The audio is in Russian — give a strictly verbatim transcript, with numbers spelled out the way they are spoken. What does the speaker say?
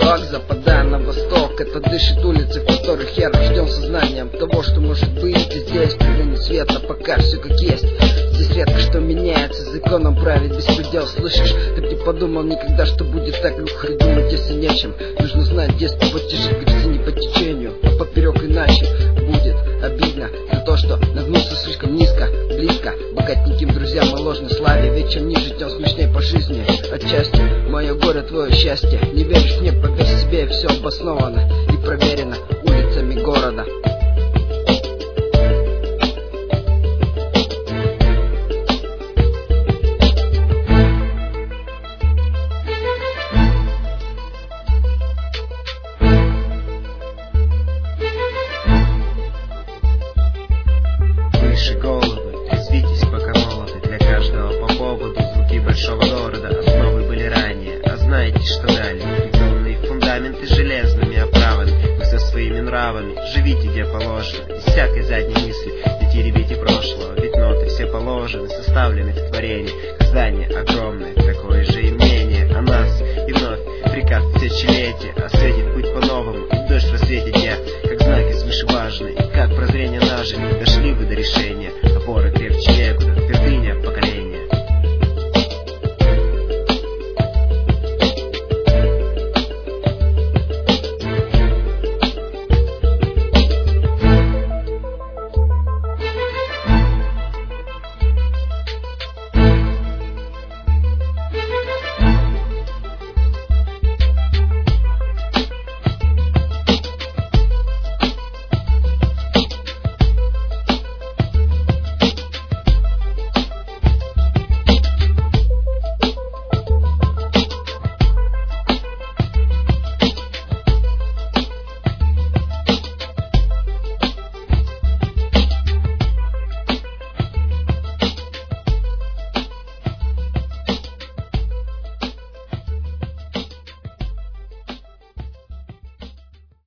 восток, западая на восток. Это дышит улицы, в которых я рожден сознанием того, что может быть и здесь. Прыгание света, пока все как есть. Здесь редко что меняется, законом правит беспредел. Слышишь, ты бы не подумал никогда, что будет так легко. И думать, если нечем, нужно знать, где с тобой тяжет. Грести не по течению, а поперек, иначе будет обидно за то, что нагнулся слишком низко, близко богатеньким друзьям и ложной славе. Ведь чем ниже, тем смешнее по жизни. Отчасти мое горе, твое счастье. Не веришь мне, поверь себе, все обосновано и проверено улицами города. Выше головы, трезвитесь, пока молоды. Для каждого по поводу звуки большого города. Основы были ранее, а знаете, что далее? Бетонные фундаменты железными оправами. Вы со своими нравами живите, где положено. Без всякой задней мысли не теребите прошлого. Ведь ноты все положены, составлены в творении. Здание огромное, такое же и мнение о нас. И вновь приказ тысячелетия.